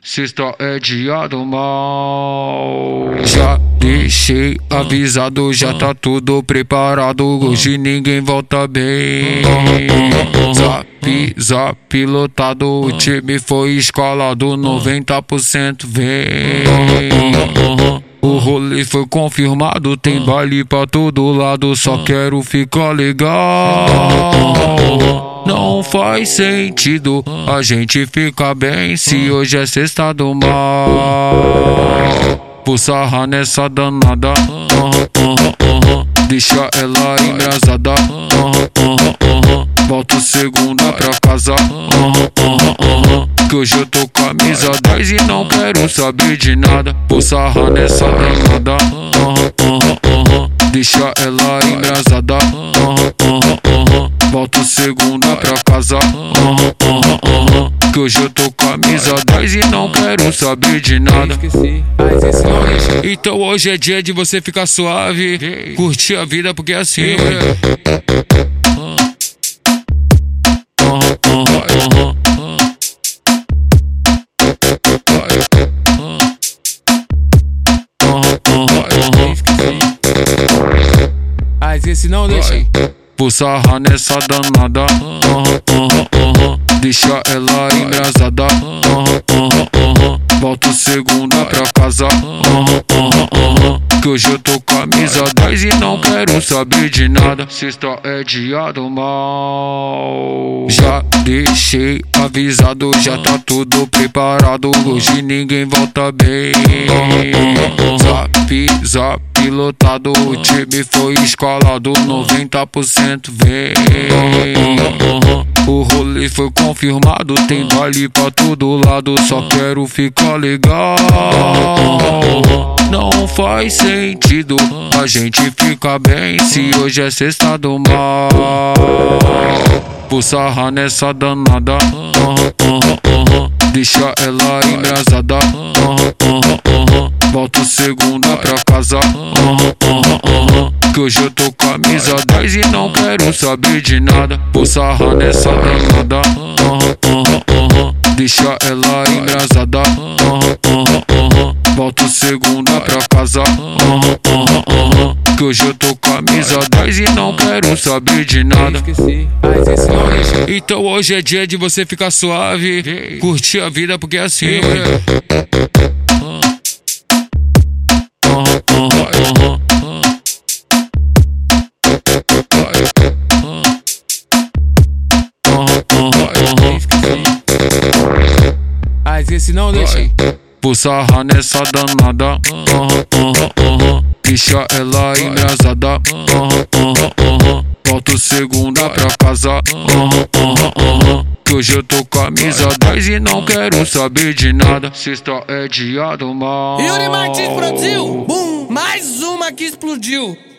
sexta é dia do mal. Já deixei avisado, já tá tudo preparado. Hoje ninguém volta bem. Zap lotado, o time foi escalado, 90% vem. O rolê foi confirmado, tem baile pra todo lado, só quero ficar legal. Não faz sentido a gente ficar bem se hoje é sexta do mal. Vou sarrar nessa danada, deixa ela embrasada. Volto segunda pra casa, que hoje eu tô camisa 10 e não quero saber de nada. Vou sarrar nessa danada, deixa ela embrasada. Volto segunda pra casa, que hoje eu tô camisa 10 e não quero saber de nada. Então hoje é dia de você ficar suave, curtir a vida porque é assim. Mas esse não deixa aí. Vou sarrar nessa danada, deixa ela embrasada. Volto segunda pra casa, que hoje eu tô camisa 10 e não quero saber de nada. Sexta é dia do mal. Já deixei avisado, já tá tudo preparado. Hoje ninguém volta bem. Zap lotado, o time foi escalado, 90% vem. O rolê foi confirmado, tem baile pra todo lado, só quero ficar legal. Não faz sentido a gente ficar bem se hoje é sexta do mal. Vou sarrar nessa danada, deixa ela embrasada. Volto segunda pra casa, que hoje eu tô camisa 10 e não quero saber de nada. Vou sarrar nessa danada, deixa ela embrasada. Volto segunda pra casa, que hoje eu tô camisa 10 e não quero saber de nada. Então hoje é dia de você ficar suave, curtir a vida porque é assim. Mas esse não deixa aí. Vou sarrar nessa danada, deixa ela embrasada. Volto segunda pra casa, que hoje eu tô camisa 10 e não quero saber de nada. Sexta é dia do mal. Yuri Martins produziu, mais uma que explodiu.